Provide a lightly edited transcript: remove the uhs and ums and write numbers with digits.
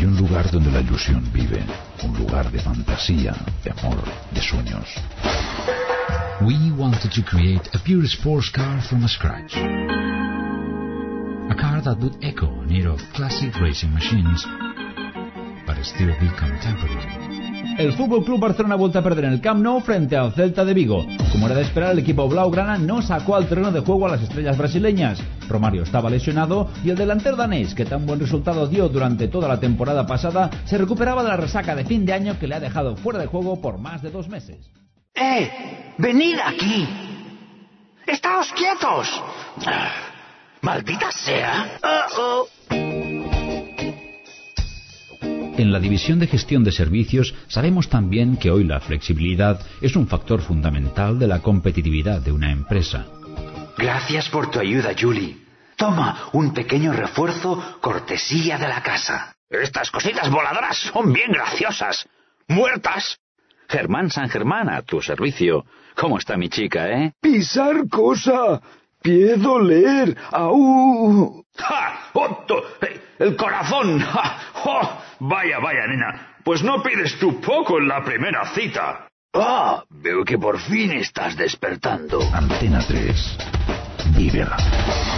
Hay un lugar donde la ilusión vive, un lugar de fantasía, de amor, de sueños. We wanted to create a pure sports car from scratch. A car that would echo need of classic racing machines, but still be contemporary. El Fútbol Club Barcelona ha vuelto a perder en el Camp Nou frente al Celta de Vigo. Como era de esperar, el equipo blaugrana no sacó al terreno de juego a las estrellas brasileñas. Romario estaba lesionado y el delantero danés, que tan buen resultado dio durante toda la temporada pasada, se recuperaba de la resaca de fin de año que le ha dejado fuera de juego por más de 2 meses. ¡Venid aquí! ¡Estáos quietos! ¡Maldita sea! En la división de gestión de servicios sabemos también que hoy la flexibilidad es un factor fundamental de la competitividad de una empresa. Gracias por tu ayuda, Julie. Toma un pequeño refuerzo cortesía de la casa. Estas cositas voladoras son bien graciosas. ¡Muertas! Germán San Germán, a tu servicio. ¿Cómo está mi chica, Pisar cosa. Pie doler. ¡Au! ¡Ja! ¡Otto! ¡El corazón! ¡Ja! ¡Oh! Vaya, nena. Pues no pides tú poco en la primera cita. Veo que por fin estás despertando. Antena 3. Vívela.